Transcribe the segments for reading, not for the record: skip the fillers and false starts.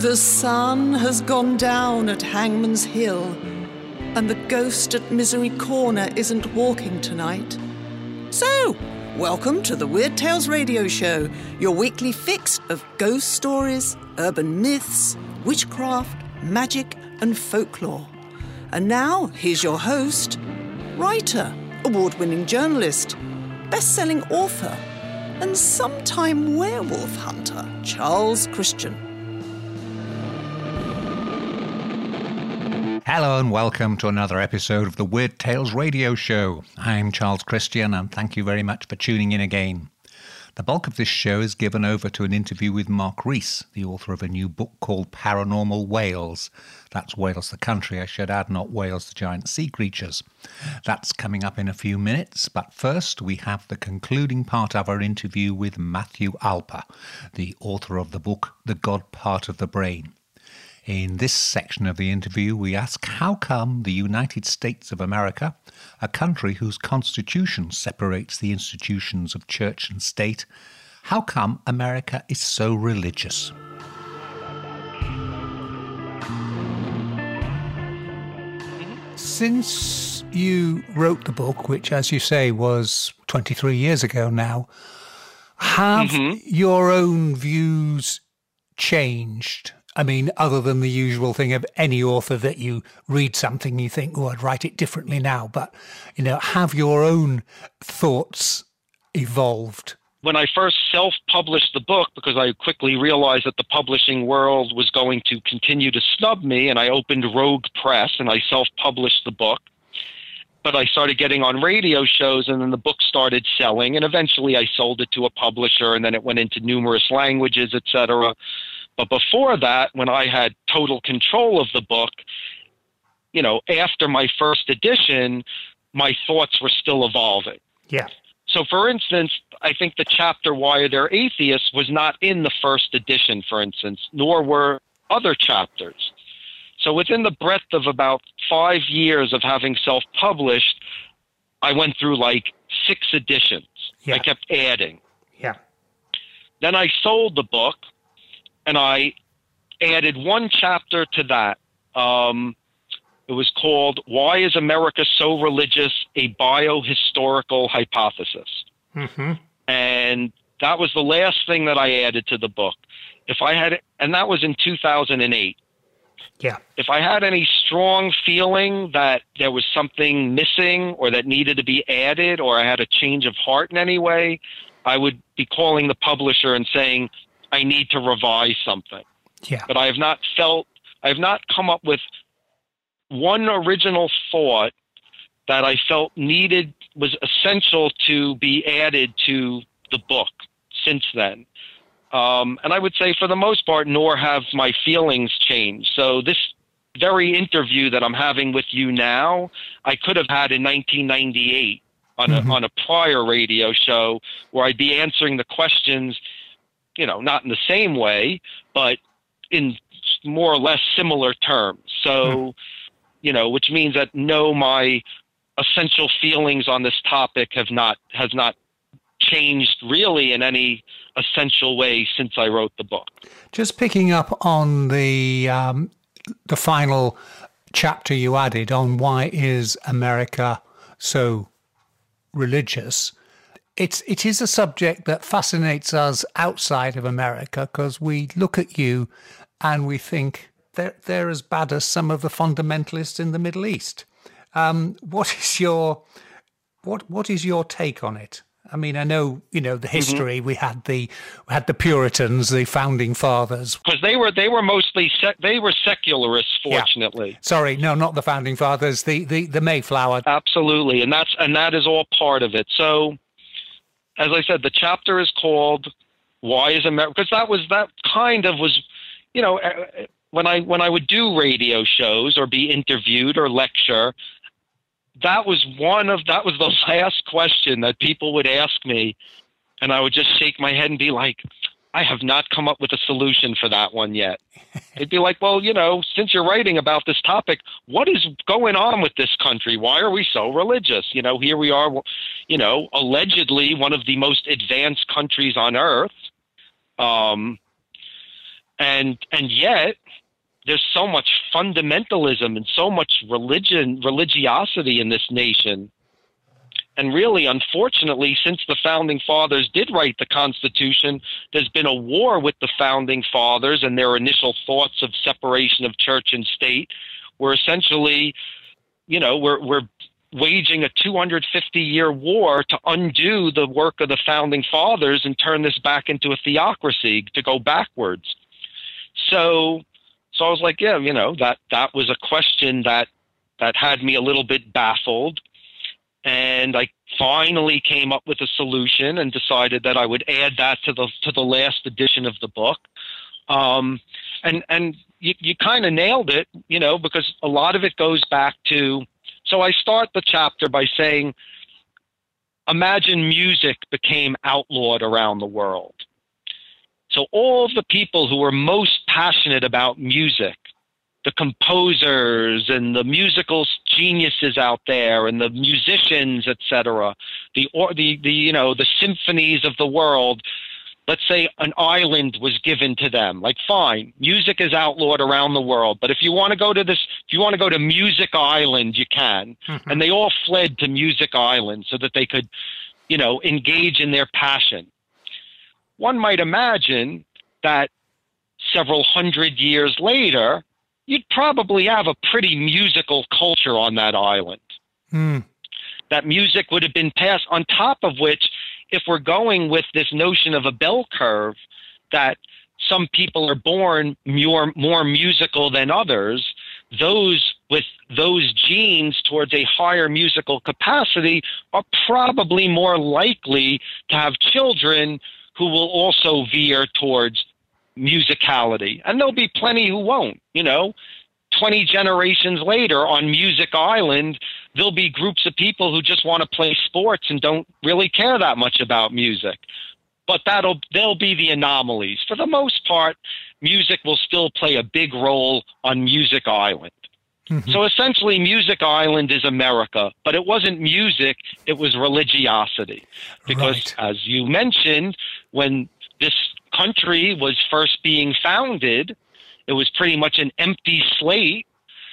The sun has gone down at Hangman's Hill, and the ghost at Misery Corner isn't walking tonight. So, welcome to the Weird Tales Radio Show, your weekly fix of ghost stories, urban myths, witchcraft, magic, and folklore. And now, here's your host, writer, award-winning journalist, best-selling author, and sometime werewolf hunter, Charles Christian. Hello and welcome to another episode of the Weird Tales Radio Show. I'm Charles Christian and thank you very much for tuning in again. The bulk of this show is given over to an interview with Mark Rees, the author of a new book called Paranormal Whales. That's Wales the country, I should add, not Whales the giant sea creatures. That's coming up in a few minutes, but first we have the concluding part of our interview with Matthew Alper, the author of the book The God Part of the Brain. In this section of the interview, we ask how come the United States of America, a country whose constitution separates the institutions of church and state, how come America is so religious? Since you wrote the book, which, as you say, was 23 years ago now, have your own views changed? I mean, other than the usual thing of any author that you read something, you think, oh, I'd write it differently now. But, have your own thoughts evolved? When I first self-published the book, because I quickly realized that the publishing world was going to continue to snub me, and I opened Rogue Press and I self-published the book. But I started getting on radio shows, and then the book started selling, and eventually I sold it to a publisher, and then it went into numerous languages, etc. But before that, when I had total control of the book, after my first edition, my thoughts were still evolving. Yeah. So, for instance, I think the chapter Why They're Atheists was not in the first edition, for instance, nor were other chapters. So within the breadth of about 5 years of having self-published, I went through like 6 editions. Yeah. I kept adding. Yeah. Then I sold the book, and I added one chapter to that. It was called Why is America So Religious? A Biohistorical Hypothesis. Mm-hmm. And that was the last thing that I added to the book. And that was in 2008. Yeah. If I had any strong feeling that there was something missing or that needed to be added, or I had a change of heart in any way, I would be calling the publisher and saying, I need to revise something. Yeah. But I have not come up with one original thought that I felt was essential to be added to the book since then. And I would say for the most part, nor have my feelings changed. So this very interview that I'm having with you now, I could have had in 1998 on a prior radio show where I'd be answering the questions, not in the same way, but in more or less similar terms. So, which means that my essential feelings on this topic has not changed really in any essential way since I wrote the book. Just picking up on the final chapter you added on why is America so religious. It is a subject that fascinates us outside of America because we look at you and we think they're as bad as some of the fundamentalists in the Middle East. What is your take on it? I mean, I know, the history. We had the Puritans, the founding fathers. Because they were mostly they were secularists, fortunately. Yeah. Sorry, no, not the founding fathers. The Mayflower. Absolutely, and that is all part of it. So, as I said, the chapter is called "Why Is America?" Because that kind of was, when I would do radio shows or be interviewed or lecture. That was the last question that people would ask me, and I would just shake my head and be like, I have not come up with a solution for that one yet. It'd be like, well, since you're writing about this topic, what is going on with this country? Why are we so religious? Here we are, allegedly one of the most advanced countries on earth. And yet there's so much fundamentalism and so much religiosity in this nation. And really, unfortunately, since the Founding Fathers did write the Constitution, there's been a war with the Founding Fathers and their initial thoughts of separation of church and state. We're essentially, we're waging a 250-year war to undo the work of the Founding Fathers and turn this back into a theocracy, to go backwards. So I was like, yeah, that was a question that had me a little bit baffled. And I finally came up with a solution and decided that I would add that to the last edition of the book. And you kind of nailed it, because a lot of it goes back to, so I start the chapter by saying, imagine music became outlawed around the world. So all the people who were most passionate about music, the composers and the musical geniuses out there and the musicians, etc., the symphonies of the world, let's say an island was given to them. Like, fine, music is outlawed around the world, but if you want to go to Music Island, you can. Mm-hmm. And they all fled to Music Island so that they could, engage in their passion. One might imagine that several hundred years later, you'd probably have a pretty musical culture on that island. That music would have been passed, on top of which, if we're going with this notion of a bell curve, that some people are born more musical than others, those with those genes towards a higher musical capacity are probably more likely to have children who will also veer towards musicality. And there'll be plenty who won't, 20 generations later on Music Island, there'll be groups of people who just want to play sports and don't really care that much about music. But they'll be the anomalies. For the most part, music will still play a big role on Music Island. Mm-hmm. So essentially, Music Island is America, but it wasn't music, it was religiosity. Because as you mentioned, when this country was first being founded, it was pretty much an empty slate,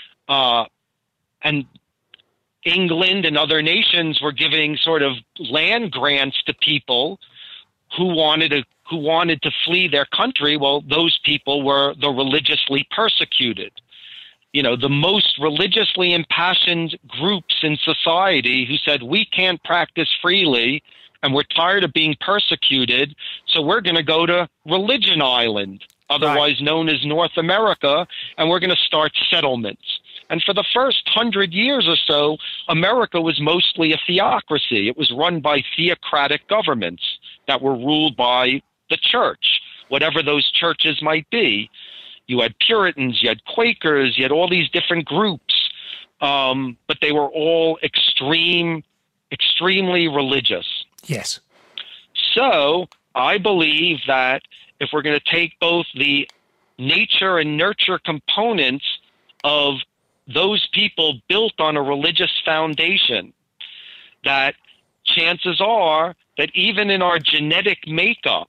and England and other nations were giving sort of land grants to people who wanted to flee their country. Well, those people were the religiously persecuted. The most religiously impassioned groups in society who said, we can't practice freely and we're tired of being persecuted, so we're going to go to Religion Island, otherwise known as North America, and we're going to start settlements. And for the first 100 years or so, America was mostly a theocracy. It was run by theocratic governments that were ruled by the church, whatever those churches might be. You had Puritans, you had Quakers, you had all these different groups, but they were all extremely religious. Yes. So I believe that if we're going to take both the nature and nurture components of those people built on a religious foundation, that chances are that even in our genetic makeup,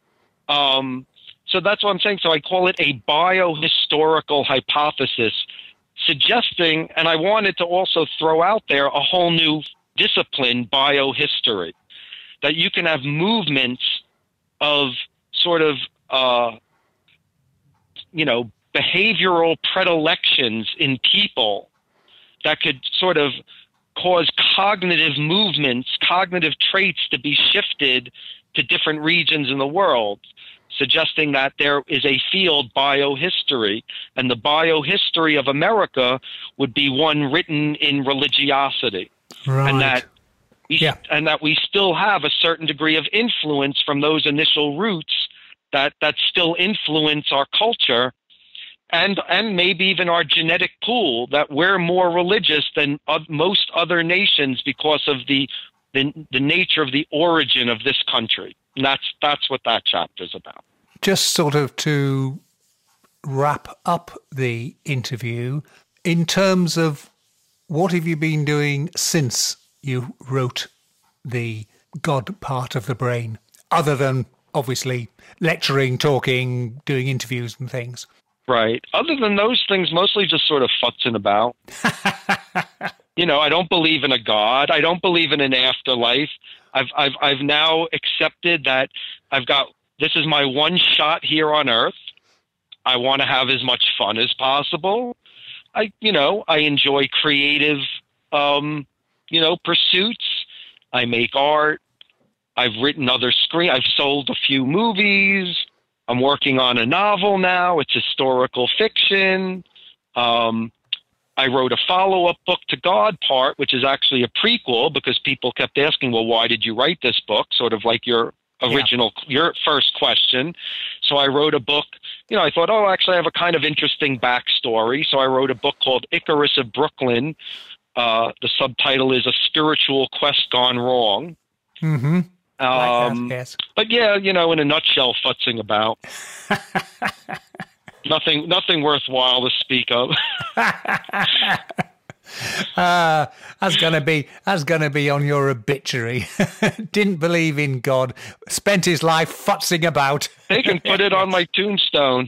so that's what I'm saying. So I call it a biohistorical hypothesis, suggesting, and I wanted to also throw out there a whole new discipline, biohistory, that you can have movements of sort of, behavioral predilections in people that could sort of cause cognitive movements, cognitive traits to be shifted to different regions in the world, suggesting that there is a field, biohistory, and the biohistory of America would be one written in religiosity. Right. And that we still have a certain degree of influence from those initial roots that still influence our culture and maybe even our genetic pool, that we're more religious than most other nations because of the nature of the origin of this country. And that's what that chapter's about. Just sort of to wrap up the interview, in terms of what have you been doing since you wrote the God part of the brain, other than obviously lecturing, talking, doing interviews and things. Right. Other than those things, mostly just sort of futzing about. I don't believe in a God. I don't believe in an afterlife. I've now accepted that this is my one shot here on Earth. I want to have as much fun as possible. I enjoy creative, pursuits. I make art. I've written I've sold a few movies. I'm working on a novel now. It's historical fiction. I wrote a follow-up book to God Part, which is actually a prequel because people kept asking, well, why did you write this book? Sort of like your first question. So I wrote a book. I thought, actually I have a kind of interesting backstory. So I wrote a book called Icarus of Brooklyn. The subtitle is A Spiritual Quest Gone Wrong. Mm-hmm. Yes. But yeah, in a nutshell, futzing about. Nothing worthwhile to speak of. That's gonna be on your obituary. Didn't believe in God, spent his life futzing about. They can put it on my tombstone.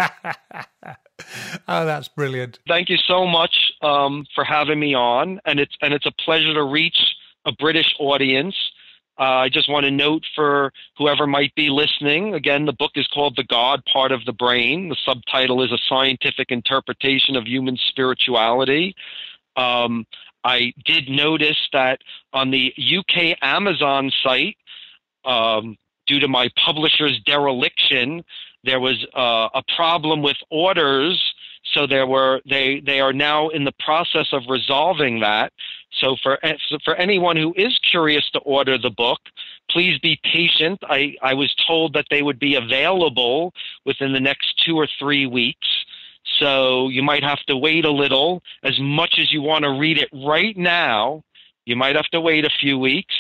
Oh, that's brilliant. Thank you so much for having me on, and it's a pleasure to reach a British audience. I just want to note for whoever might be listening, again, the book is called The God Part of the Brain. The subtitle is A Scientific Interpretation of Human Spirituality. I did notice that on the UK Amazon site, due to my publisher's dereliction, there was a problem with orders. So they are now in the process of resolving that. So for anyone who is curious to order the book, please be patient. I was told that they would be available within the next 2 or 3 weeks. So you might have to wait a little. As much as you want to read it right now, you might have to wait a few weeks.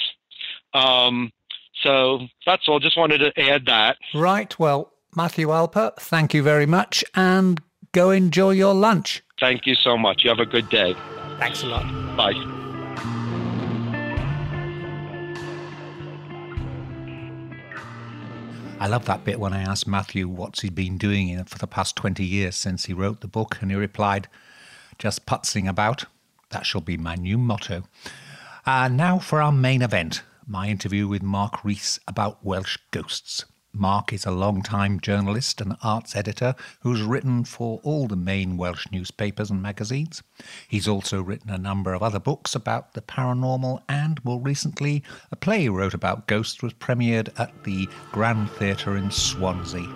So that's all. Just wanted to add that. Right. Well, Matthew Alper, thank you very much, and go enjoy your lunch. Thank you so much. You have a good day. Thanks a lot. Bye. I love that bit when I asked Matthew what's he been doing for the past 20 years since he wrote the book, and he replied, just putzing about. That shall be my new motto. Now for our main event, my interview with Mark Rees about Welsh ghosts. Mark is a long-time journalist and arts editor who's written for all the main Welsh newspapers and magazines. He's also written a number of other books about the paranormal, and more recently, a play he wrote about ghosts was premiered at the Grand Theatre in Swansea.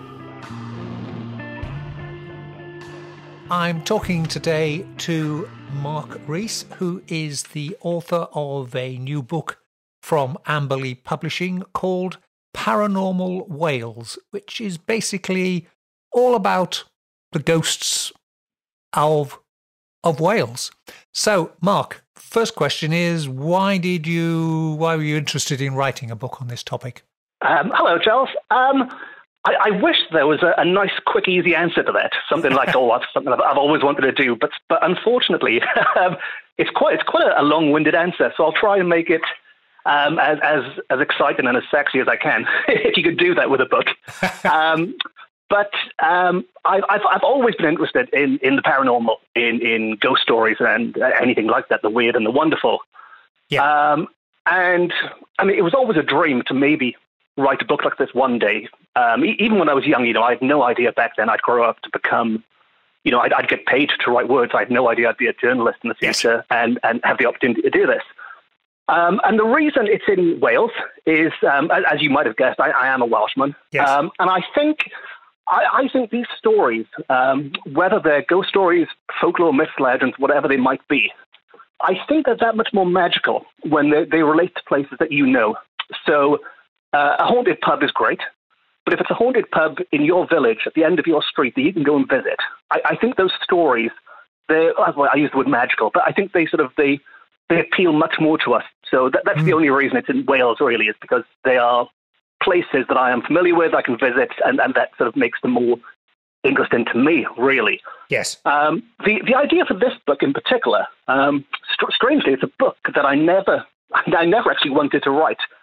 I'm talking today to Mark Rees, who is the author of a new book from Amberley Publishing called Paranormal Wales, which is basically all about the ghosts of Wales. So, Mark, first question is, why were you interested in writing a book on this topic? Hello, Charles. I wish there was a nice, quick, easy answer to that. Something like, that's something I've always wanted to do, but unfortunately, it's quite a long-winded answer. So I'll try and make it as exciting and as sexy as I can, if you could do that with a book. But I've always been interested in the paranormal, in ghost stories and anything like that, the weird and the wonderful. Yeah. And I mean, it was always a dream to maybe write a book like this one day. Even when I was young, I had no idea back then I'd grow up to become, I'd get paid to write words. I had no idea I'd be a journalist in the future and have the opportunity to do this. And the reason it's in Wales is, as you might have guessed, I am a Welshman. Yes. And I think these stories, whether they're ghost stories, folklore, myths, legends, whatever they might be, I think they're that much more magical when they relate to places that you know. So a haunted pub is great, but if it's a haunted pub in your village at the end of your street that you can go and visit, I think those stories, I use the word magical, but I think they appeal much more to us. So that's the only reason it's in Wales, really, is because they are places that I am familiar with, I can visit, and that sort of makes them more interesting to me, really. Yes. The idea for this book in particular, strangely, it's a book that I never actually wanted to write.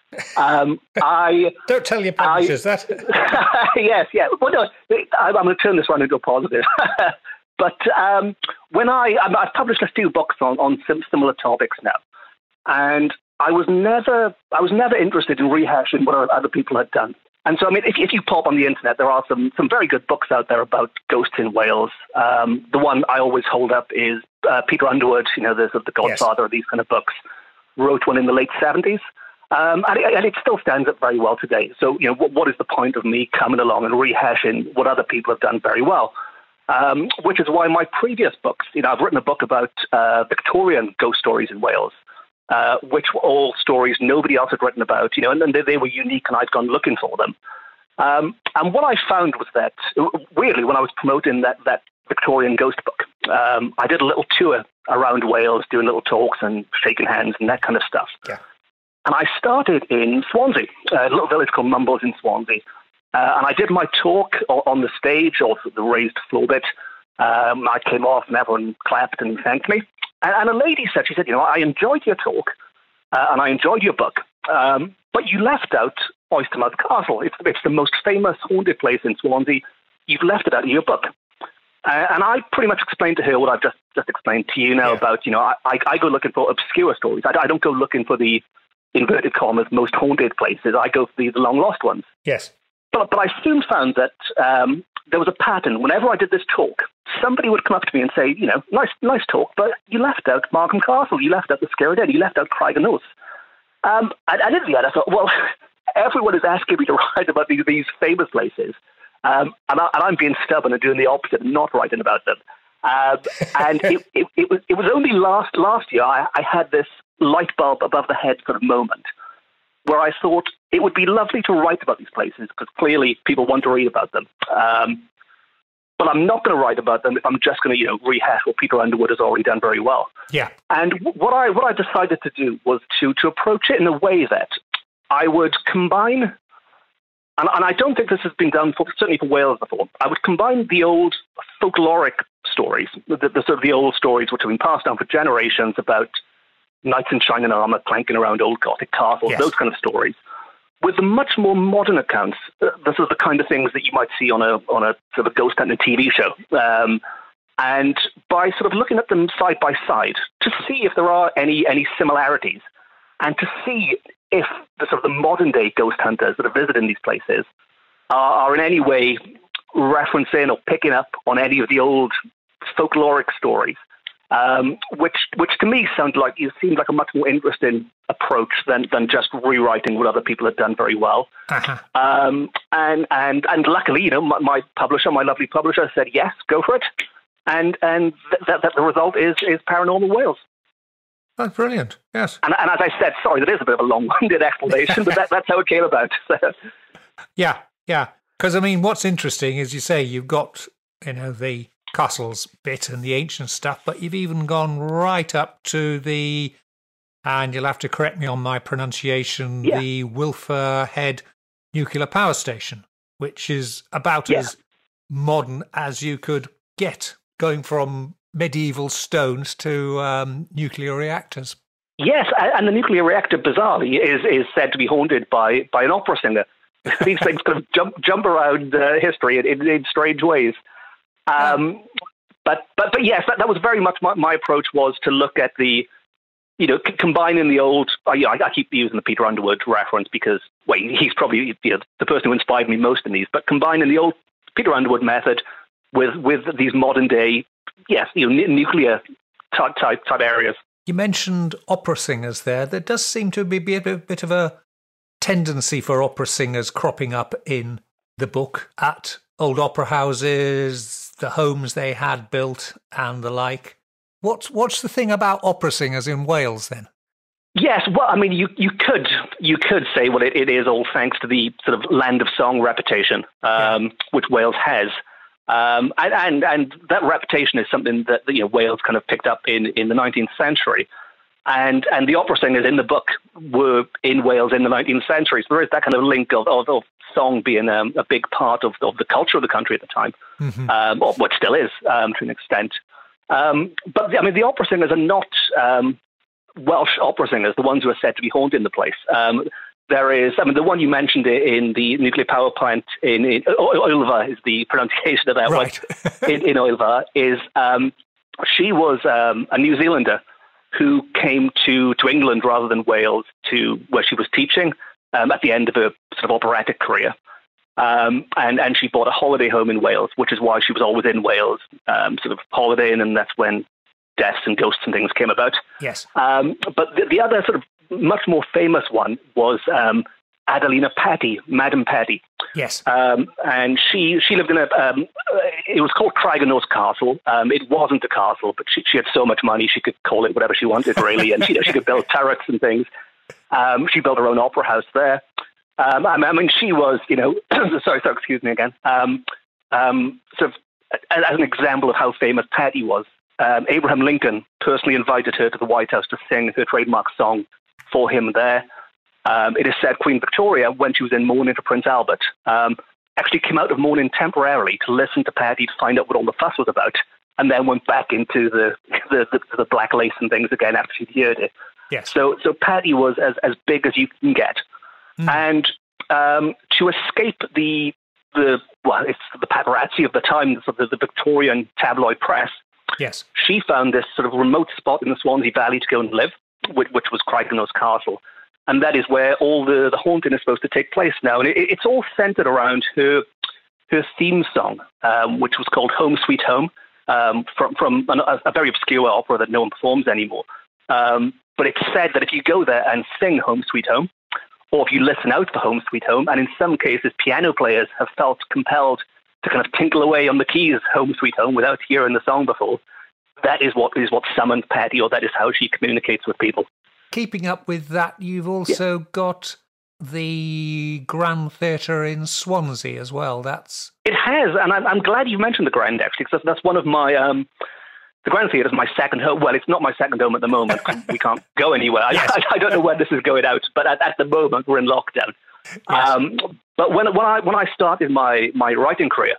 Don't tell your publishers that. Yes, yeah. Well, no, I'm going to turn this one into a positive. But when I've published a few books on similar topics now, and I was never interested in rehashing what other people had done. And so, I mean, if you pop on the internet, there are some very good books out there about ghosts in Wales. The one I always hold up is Peter Underwood, the Godfather of these kind of books, wrote one in the late 70s. And it still stands up very well today. So, what is the point of me coming along and rehashing what other people have done very well? Which is why my previous books, I've written a book about Victorian ghost stories in Wales, which were all stories nobody else had written about, and they were unique, and I'd gone looking for them. And what I found was that, weirdly, when I was promoting that Victorian ghost book, I did a little tour around Wales, doing little talks and shaking hands and that kind of stuff. Yeah. And I started in Swansea, a little village called Mumbles in Swansea. And I did my talk on the stage, or the raised floor bit. I came off and everyone clapped and thanked me. And a lady said, I enjoyed your talk and I enjoyed your book, but you left out Oystermouth Castle. It's the most famous haunted place in Swansea. You've left it out of your book. And I pretty much explained to her what I've just explained to you now about, I go looking for obscure stories. I don't go looking for the, inverted commas, most haunted places. I go for the long-lost ones. Yes. But I soon found that there was a pattern. Whenever I did this talk, somebody would come up to me and say, nice talk, but you left out Markham Castle, you left out the Skerry Dead, you left out Craig and Oath. And in the end, I thought, well, everyone is asking me to write about these famous places, and I'm being stubborn and doing the opposite and not writing about them. And it was only last year I had this light bulb above the head sort of moment where I thought it would be lovely to write about these places because clearly people want to read about them. But I'm not going to write about them if I'm just going to, rehash what Peter Underwood has already done very well. Yeah. And what I decided to do was to approach it in a way that I would combine, and I don't think this has been done certainly for Wales before. I would combine the old folkloric stories, the sort of the old stories which have been passed down for generations about knights in shining armor clanking around old Gothic castles, those kind of stories, with the much more modern accounts. This is the kind of things that you might see on a sort of ghost hunting TV show. And by sort of looking at them side by side to see if there are any similarities and to see if the sort of the modern day ghost hunters that are visiting these places are in any way referencing or picking up on any of the old folkloric stories. Which to me seemed like a much more interesting approach than just rewriting what other people had done very well. Uh-huh. And luckily, my lovely publisher said yes, go for it, and that the result is Paranormal Wales. That's brilliant. Yes. And as I said, sorry, that is a bit of a long-winded explanation, but that's how it came about. Yeah. Because I mean, what's interesting is you say you've got the castles bit and the ancient stuff, but you've even gone right up to and you'll have to correct me on my pronunciation, the Wilfer Head nuclear power station, which is about as modern as you could get, going from medieval stones to nuclear reactors. Yes, and the nuclear reactor, bizarrely, is said to be haunted by an opera singer. These things kind of jump around history in strange ways. But yes, that was very much my approach, was to look at the, combining the old, I keep using the Peter Underwood reference because, he's probably the person who inspired me most in these, but combining the old Peter Underwood method with these modern day, nuclear type areas. You mentioned opera singers there. There does seem to be a bit of a tendency for opera singers cropping up in the book at old opera houses, the homes they had built and the like. What's the thing about opera singers in Wales then? Yes, well, I mean, you could say, well, it is all thanks to the sort of land of song reputation, which Wales has. And that reputation is something that Wales kind of picked up in the 19th century. And the opera singers in the book were in Wales in the 19th century. So there is that kind of link of song being a big part of the culture of the country at the time, which still is to an extent. But I mean, the opera singers are not Welsh opera singers, the ones who are said to be haunting the place. There is, I mean, the one you mentioned in the nuclear power plant in Oilva is the pronunciation of that right. one. In Oilva is, she was a New Zealander who came to England rather than Wales to where she was teaching at the end of her sort of operatic career. And she bought a holiday home in Wales, which is why she was always in Wales, sort of holidaying, and that's when deaths and ghosts and things came about. Yes. But the other sort of much more famous one was Adelina Patti, Madam Patti. Yes. And she lived in it was called Craigenose Castle. It wasn't a castle, but she had so much money she could call it whatever she wanted, really. And she could build turrets and things. She built her own opera house there. I mean, she was, sorry, excuse me again. Sort of as an example of how famous Patti was, Abraham Lincoln personally invited her to the White House to sing her trademark song for him there. It is said Queen Victoria, when she was in mourning for Prince Albert, actually came out of mourning temporarily to listen to Patti to find out what all the fuss was about, and then went back into the black lace and things again after she'd heard it. Yes. So Patti was as big as you can get. And to escape the paparazzi of the time, the Victorian tabloid press, yes, she found this sort of remote spot in the Swansea Valley to go and live, which was Craigenose Castle. And that is where all the haunting is supposed to take place now. And it's all centered around her theme song, which was called Home Sweet Home, from a very obscure opera that no one performs anymore. But it's said that if you go there and sing Home Sweet Home, or if you listen out for Home Sweet Home, and in some cases piano players have felt compelled to kind of tinkle away on the keys Home Sweet Home without hearing the song before, that is what summoned Patti, or that is how she communicates with people. Keeping up with that, you've also got the Grand Theatre in Swansea as well. It has, and I'm glad you mentioned the Grand, actually, because that's one of my... the Grand Theatre is my second home. Well, it's not my second home at the moment. We can't go anywhere. Yes. I don't know when this is going out, but at the moment we're in lockdown. Yes. But when I started my writing career,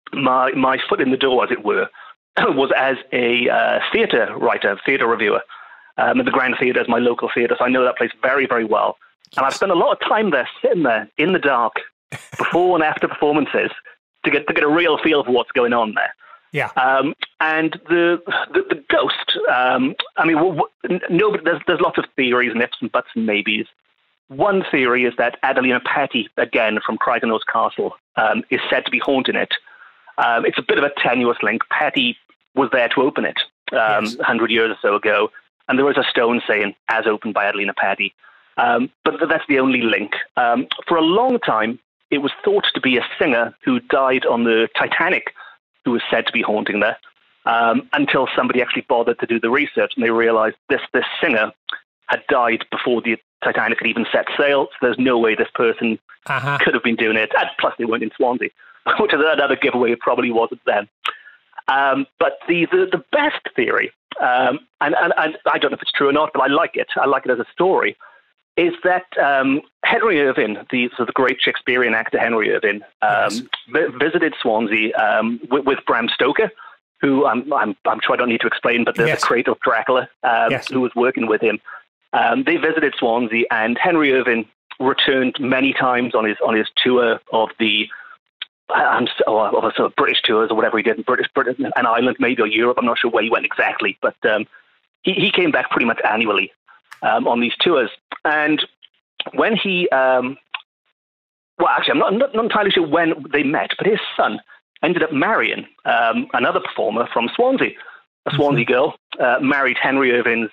my foot in the door, as it were, was as a theatre writer, theatre reviewer. And the Grand Theatre is my local theatre, so I know that place very, very well. Yes. And I've spent a lot of time there, sitting there in the dark, before and after performances, to get a real feel for what's going on there. Yeah. And the ghost. I mean, there's lots of theories and ifs and buts and maybes. One theory is that Adelina Patti, again from Craigenose Castle, is said to be haunting it. It's a bit of a tenuous link. Patti was there to open it 100 years or so ago, and there was a stone saying, as opened by Adelina Patti. But that's the only link. For a long time, it was thought to be a singer who died on the Titanic who was said to be haunting there, until somebody actually bothered to do the research, and they realized this singer had died before the Titanic had even set sail, so there's no way this person could have been doing it. And plus, they weren't in Swansea, which is another giveaway. It probably wasn't them. But the best theory, and I don't know if it's true or not, but I like it. I like it as a story. Is that Henry Irving, the great Shakespearean actor Henry Irving, visited Swansea with Bram Stoker, who I'm sure I don't need to explain, but the creator of Dracula, who was working with him. They visited Swansea, and Henry Irving returned many times on his tour of the British tours or whatever he did in Britain, an island maybe, or Europe. I'm not sure where he went exactly, but he came back pretty much annually on these tours. And when he, I'm not entirely sure when they met, but his son ended up marrying another performer from Swansea, a Swansea girl, married Henry Irving's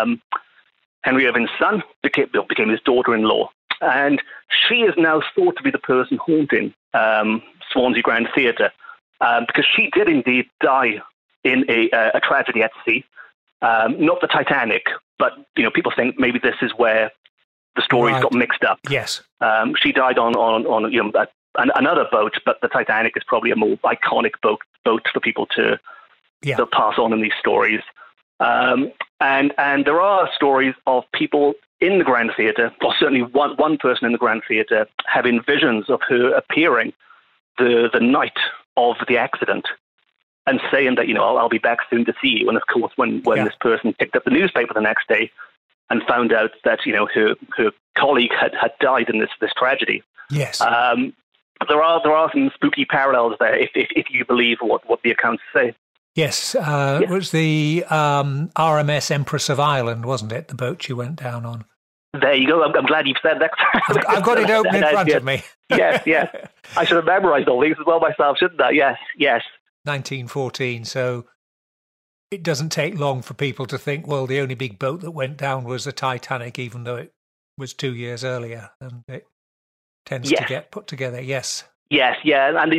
son, became his daughter-in-law. And she is now thought to be the person haunting Swansea Grand Theatre, because she did indeed die in a tragedy at sea. Not the Titanic, but people think maybe this is where the stories got mixed up. Yes, she died on another boat, but the Titanic is probably a more iconic boat for people to pass on in these stories. And there are stories of people in the Grand Theatre, or certainly one person in the Grand Theatre, having visions of her appearing the night of the accident and saying that, I'll be back soon to see you. And of course, when this person picked up the newspaper the next day and found out that, her colleague had died in this tragedy. Yes. There are some spooky parallels there, if you believe what the accounts say. Yes, It was the RMS Empress of Ireland, wasn't it? The boat you went down on. There you go. I'm glad you've said that. I've got it open in front of me. Yes. I should have memorised all these as well myself, shouldn't I? Yes. 1914, so it doesn't take long for people to think, well, the only big boat that went down was the Titanic, even though it was 2 years earlier, and it tends to get put together. Yes, and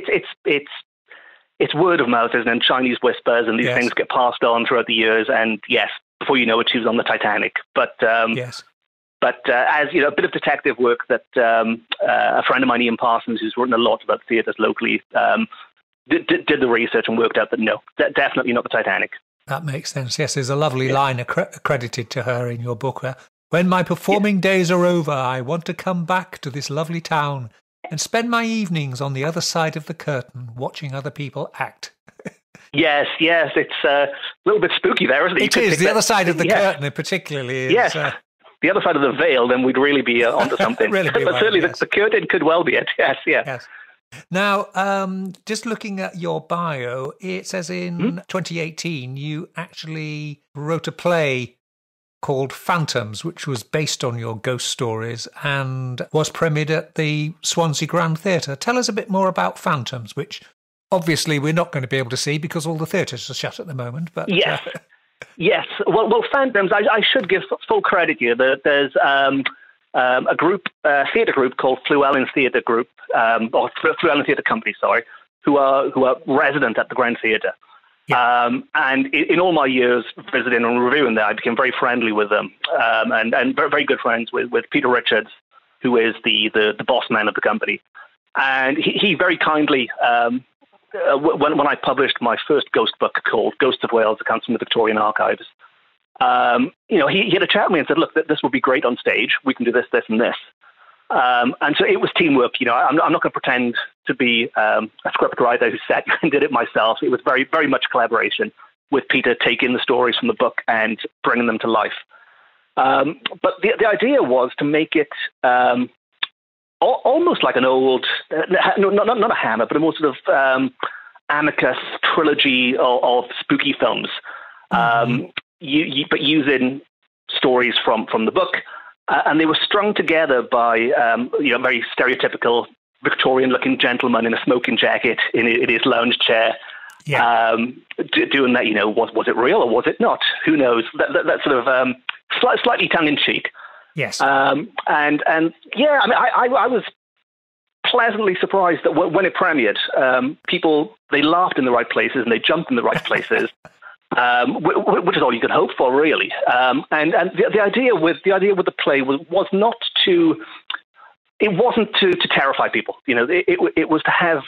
it's word of mouth, isn't it? And Chinese whispers, and these things get passed on throughout the years. And yes, before you know it, she was on the Titanic. But yes. But as you know, a bit of detective work that a friend of mine, Ian Parsons, who's written a lot about theatres locally, did the research and worked out that no, definitely not the Titanic. That makes sense. Yes, there's a lovely line accredited to her in your book. When my performing days are over, I want to come back to this lovely town and spend my evenings on the other side of the curtain, watching other people act. Yes, it's a little bit spooky there, isn't it? It is. The other side of the curtain, particularly. Is, yes. The other side of the veil, then we'd really be onto something. But certainly the curtain could well be it. Yes. Now, just looking at your bio, it says in 2018 you actually wrote a play called Phantoms, which was based on your ghost stories and was premiered at the Swansea Grand Theatre. Tell us a bit more about Phantoms, which obviously we're not going to be able to see because all the theatres are shut at the moment. But yes. Yes. Well, Phantoms, I should give full credit here. There's a group, theatre group called Llewellyn Theatre Group, or Llewellyn Theatre Company, sorry, who are resident at the Grand Theatre. Yeah. And in all my years visiting and reviewing there, I became very friendly with them, and very, very good friends with Peter Richards, who is the boss man of the company. And he very kindly, when I published my first ghost book called Ghosts of Wales, Accounts from the Victorian Archives, he had a chat with me and said, look, this would be great on stage. We can do this, this, and this. And so it was teamwork. I'm not going to pretend to be a script writer who sat and did it myself. It was very, very much collaboration with Peter taking the stories from the book and bringing them to life. But the idea was to make it almost like an old, not a Hammer, but a more sort of Amicus trilogy of spooky films, but using stories from the book. And they were strung together by very stereotypical Victorian-looking gentleman in a smoking jacket in his lounge chair, doing that. Was it real or was it not? Who knows? That sort of slightly tongue-in-cheek. Yes. I was pleasantly surprised that when it premiered, people, they laughed in the right places and they jumped in the right places. Which is all you can hope for, really. And the idea with the play wasn't to terrify people. It was to have.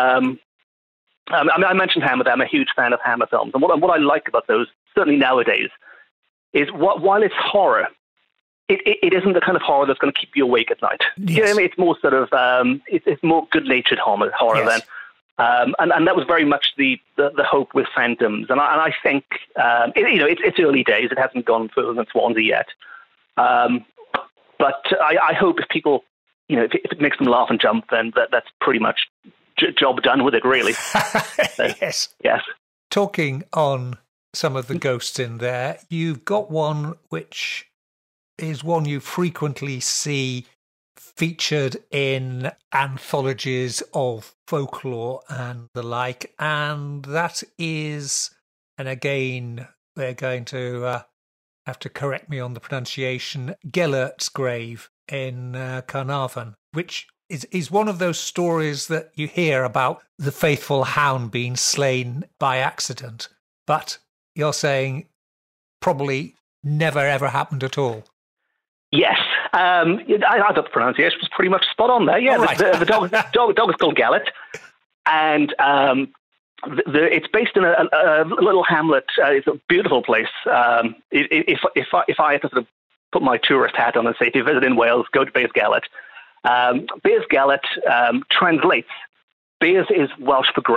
I mentioned Hammer there. I'm a huge fan of Hammer films, and what I like about those, certainly nowadays, is while it's horror, it isn't the kind of horror that's going to keep you awake at night. Yes. You know what I mean? It's more sort of it's more good-natured horror yes. than. And that was very much the hope with Phantoms, and I think it's early days. It hasn't gone further than Swansea yet, but I hope if people, if it makes them laugh and jump, then that's pretty much job done with it, really. Yes. Talking on some of the ghosts in there, you've got one which is one you frequently see featured in anthologies of folklore and the like, and that is, and again, they're going to have to correct me on the pronunciation, Gellert's grave in Carnarvon, which is one of those stories that you hear about the faithful hound being slain by accident, but you're saying probably never ever happened at all. Yes. I thought the pronunciation was pretty much spot on there. Yeah, right. the dog is called Gellert, and it's based in a little hamlet. It's a beautiful place. If I had to sort of put my tourist hat on and say, if you visit in Wales, go to Bears Gellert. Bears Gellert translates. Bears is Welsh for grave,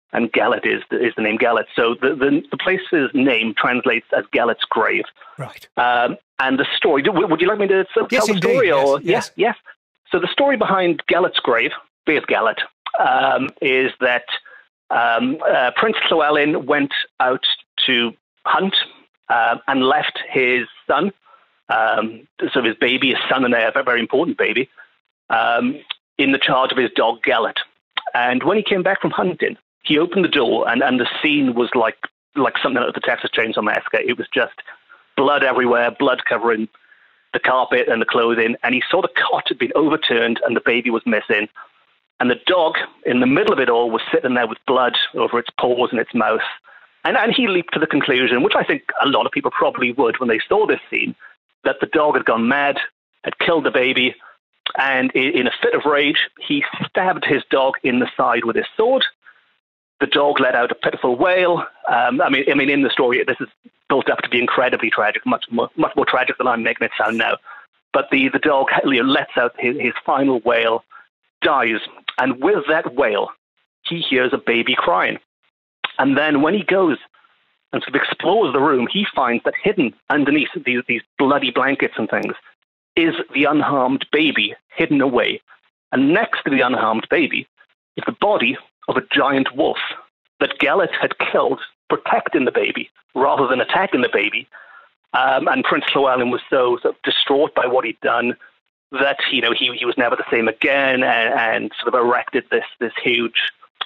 and Gellet is the name Gellet. So the place's name translates as Gellet's grave. Right. And the story, would you like me to tell the story? Yes. So the story behind Gellet's grave, Beard Gellet, is that Prince Llewellyn went out to hunt and left his son, so his baby, his son and heir, a very important baby, in the charge of his dog Gellet. And when he came back from hunting, he opened the door, and the scene was like something out of the Texas Chainsaw Massacre. It was just blood everywhere, blood covering the carpet and the clothing, and he saw the cot had been overturned and the baby was missing. And the dog, in the middle of it all, was sitting there with blood over its paws and its mouth. And he leaped to the conclusion, which I think a lot of people probably would when they saw this scene, that the dog had gone mad, had killed the baby, and in a fit of rage, he stabbed his dog in the side with his sword. The dog let out a pitiful wail. I mean, in the story, this is built up to be incredibly tragic, much more tragic than I'm making it sound now. But the dog lets out his final wail, dies, and with that wail, he hears a baby crying. And then when he goes and sort of explores the room, he finds that hidden underneath these bloody blankets and things is the unharmed baby hidden away. And next to the unharmed baby is the body of a giant wolf that Gellet had killed, protecting the baby rather than attacking the baby. And Prince Llewellyn was so distraught by what he'd done that he was never the same again, and sort of erected this huge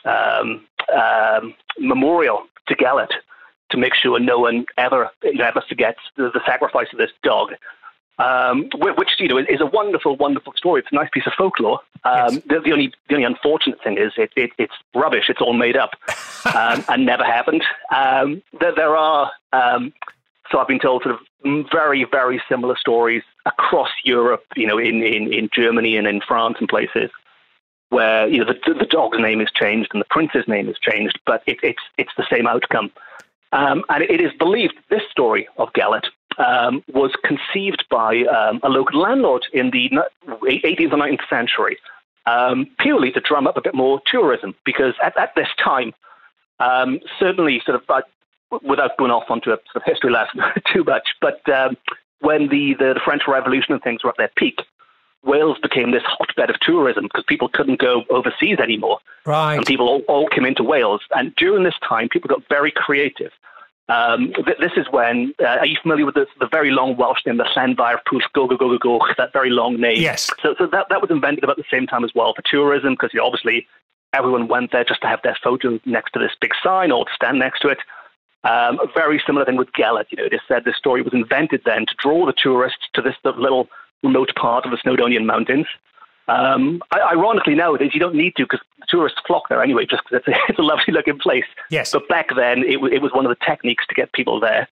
memorial to Gellet to make sure no one ever forgets the sacrifice of this dog. Which is a wonderful, wonderful story. It's a nice piece of folklore. Yes. The only unfortunate thing is it's rubbish. It's all made up and never happened. There are, so I've been told, sort of very, very similar stories across Europe. In Germany and in France and places where the dog's name is changed and the prince's name is changed, but it's the same outcome. And it is believed this story of Gellet was conceived by a local landlord in the 18th or 19th century, purely to drum up a bit more tourism, because at this time, certainly sort of, without going off onto a sort of history lesson too much, but when the French Revolution and things were at their peak, Wales became this hotbed of tourism because people couldn't go overseas anymore. Right. And people all came into Wales. And during this time, people got very creative. This is when, are you familiar with the very long Welsh name, the Llanfair Pwll Goch, that very long name? Yes. So that was invented about the same time as well for tourism, because obviously everyone went there just to have their photo next to this big sign or to stand next to it. A very similar thing with Gellet. It is said this story was invented then to draw the tourists to this little remote part of the Snowdonian Mountains. Ironically, nowadays, you don't need to, because tourists flock there anyway, just because it's a lovely looking place. Yes. But back then, it was one of the techniques to get people there.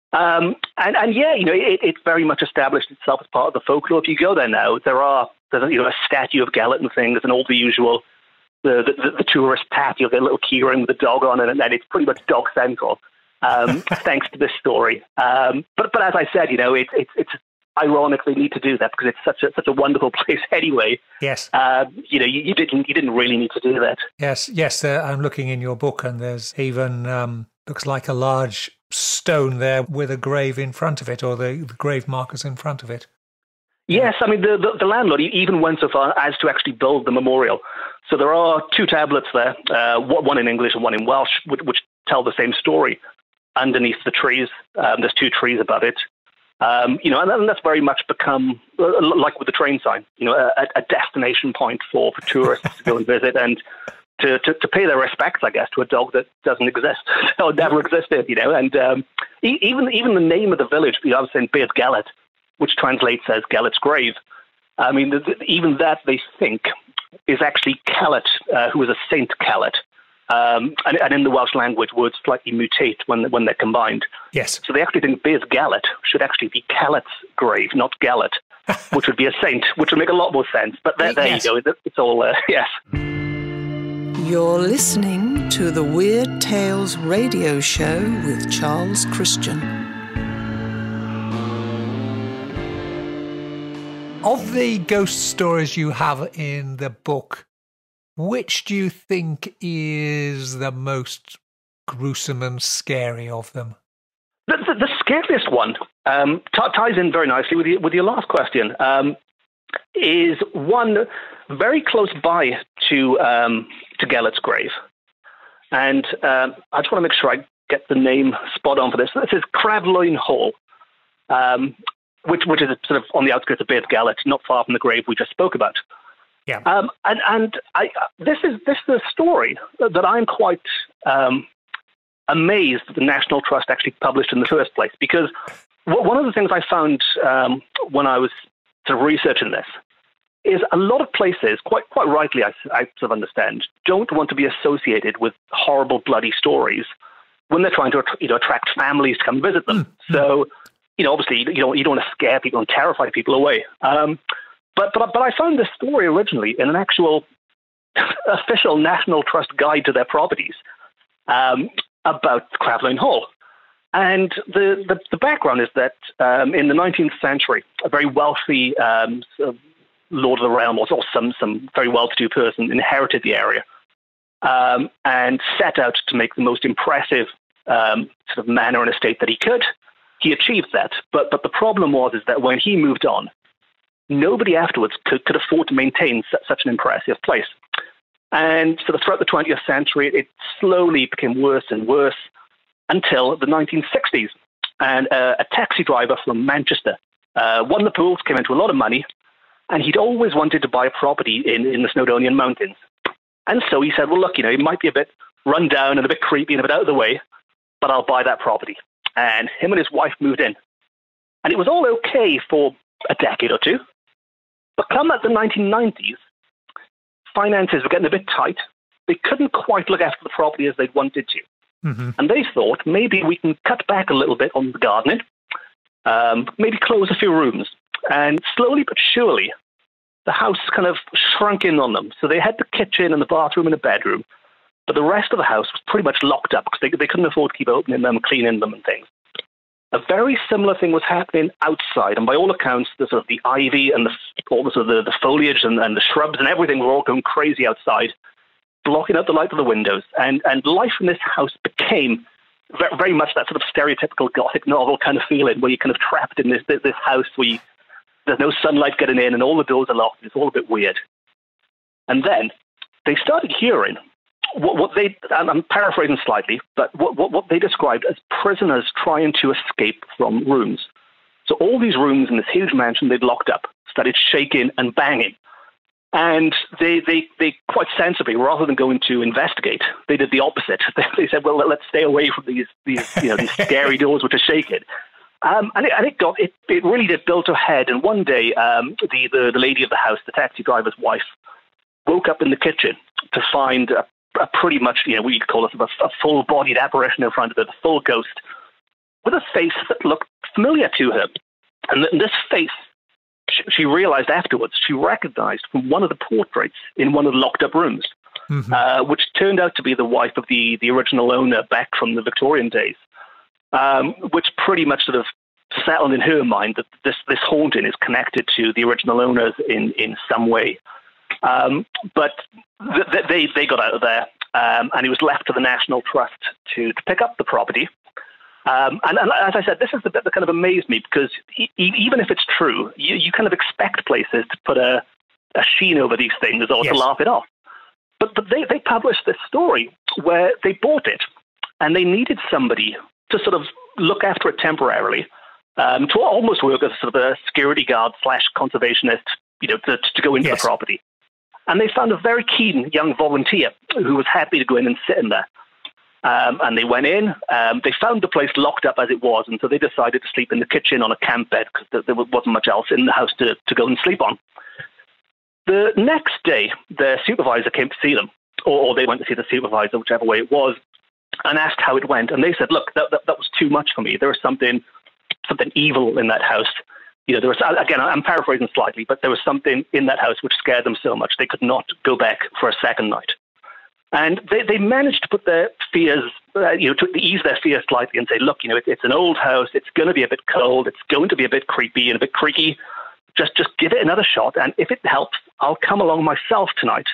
It very much established itself as part of the folklore. If you go there now, there's a statue of Gellet and things, and all the usual, the tourist path, their little keyring with a dog on it, and then it's pretty much dog central, thanks to this story. But as I said, it's ironic they need to do that because it's such a wonderful place anyway. Yes. You didn't really need to do that. Yes. I'm looking in your book, and there's even looks like a large stone there with a grave in front of it, or the grave markers in front of it. Yes, I mean the landlord even went so far as to actually build the memorial. So there are two tablets there, one in English and one in Welsh, which tell the same story. Underneath the trees, there's two trees above it. And that's very much become, like with the train sign, a destination point for tourists to go and visit and to pay their respects, I guess, to a dog that doesn't exist or never existed, And even the name of the village, I was saying Beard Gellet, which translates as Gellet's grave. I mean, even that they think is actually Cellet, who was a Saint Cellet. And in the Welsh language, words slightly mutate when they're combined. Yes. So they actually think Beard Gellet should actually be Cellet's grave, not Gellet, which would be a saint, which would make a lot more sense. But there yes. You go. It's all, yes. You're listening to the Weird Tales radio show with Charles Christian. Of the ghost stories you have in the book, Which do you think is the most gruesome and scary of them? The scariest one ties in very nicely with your last question. Is one very close by to Gellert's grave, and I just want to make sure I get the name spot on for this. This is Cravloyn Hall, which is sort of on the outskirts of Beth Gellert, not far from the grave we just spoke about. Yeah. This is a story that I'm quite amazed that the National Trust actually published in the first place, because one of the things I found when I was sort of researching this is a lot of places, quite rightly, I sort of understand, don't want to be associated with horrible, bloody stories when they're trying to attract families to come visit them. So, obviously, you don't want to scare people and terrify people away. But I found this story originally in an actual official National Trust guide to their properties about Cravloyn Hall. And the background is that in the 19th century, a very wealthy sort of Lord of the Realm, or some very well-to-do person, inherited the area and set out to make the most impressive sort of manor and estate that he could. He achieved that, but the problem was that when he moved on, nobody afterwards could afford to maintain such an impressive place. And sort of throughout the 20th century, it slowly became worse and worse until the 1960s. And a taxi driver from Manchester won the pools, came into a lot of money, and he'd always wanted to buy a property in the Snowdonian Mountains. And so he said, well, look, it might be a bit run down and a bit creepy and a bit out of the way, but I'll buy that property. And him and his wife moved in. And it was all okay for a decade or two. But come at the 1990s, finances were getting a bit tight. They couldn't quite look after the property as they'd wanted to. Mm-hmm. And they thought, maybe we can cut back a little bit on the gardening, maybe close a few rooms. And slowly but surely, the house kind of shrunk in on them. So they had the kitchen and the bathroom and the bedroom, but the rest of the house was pretty much locked up because they couldn't afford to keep opening them, cleaning them and things. A very similar thing was happening outside, and by all accounts, the sort of the ivy and the foliage and the shrubs and everything were all going crazy outside, blocking out the light of the windows. And life in this house became very much that sort of stereotypical Gothic novel kind of feeling, where you're kind of trapped in this house where there's no sunlight getting in and all the doors are locked. It's all a bit weird. And then they started hearing what they, I'm paraphrasing slightly, but what they described as prisoners trying to escape from rooms. So all these rooms in this huge mansion they'd locked up started shaking and banging. And they quite sensibly, rather than going to investigate, they did the opposite. They said, well, let's stay away from these these scary doors which are shaking. And it really did build to a head. And one day, the lady of the house, the taxi driver's wife, woke up in the kitchen to find a pretty much, what you'd call a full-bodied apparition in front of her, the full ghost, with a face that looked familiar to her. And this face, she realized afterwards, she recognized from one of the portraits in one of the locked-up rooms, which turned out to be the wife of the original owner back from the Victorian days, which pretty much sort of settled in her mind that this haunting is connected to the original owners in some way. But they got out of there, and it was left to the National Trust to pick up the property. And as I said, this is the bit that kind of amazed me, because even if it's true, you kind of expect places to put a sheen over these things or to laugh it off. But they published this story where they bought it, and they needed somebody to sort of look after it temporarily, to almost work as sort of a security guard / conservationist, to go into the property. And they found a very keen young volunteer who was happy to go in and sit in there. And they went in. They found the place locked up as it was, and so they decided to sleep in the kitchen on a camp bed because there wasn't much else in the house to go and sleep on. The next day, their supervisor came to see them, or they went to see the supervisor, whichever way it was, and asked how it went. And they said, look, that was too much for me. There was something evil in that house. There was, again, I'm paraphrasing slightly, but there was something in that house which scared them so much they could not go back for a second night. And they managed to put their fears, to ease their fears slightly and say, look, it's an old house. It's going to be a bit cold. It's going to be a bit creepy and a bit creaky. Just give it another shot. And if it helps, I'll come along myself tonight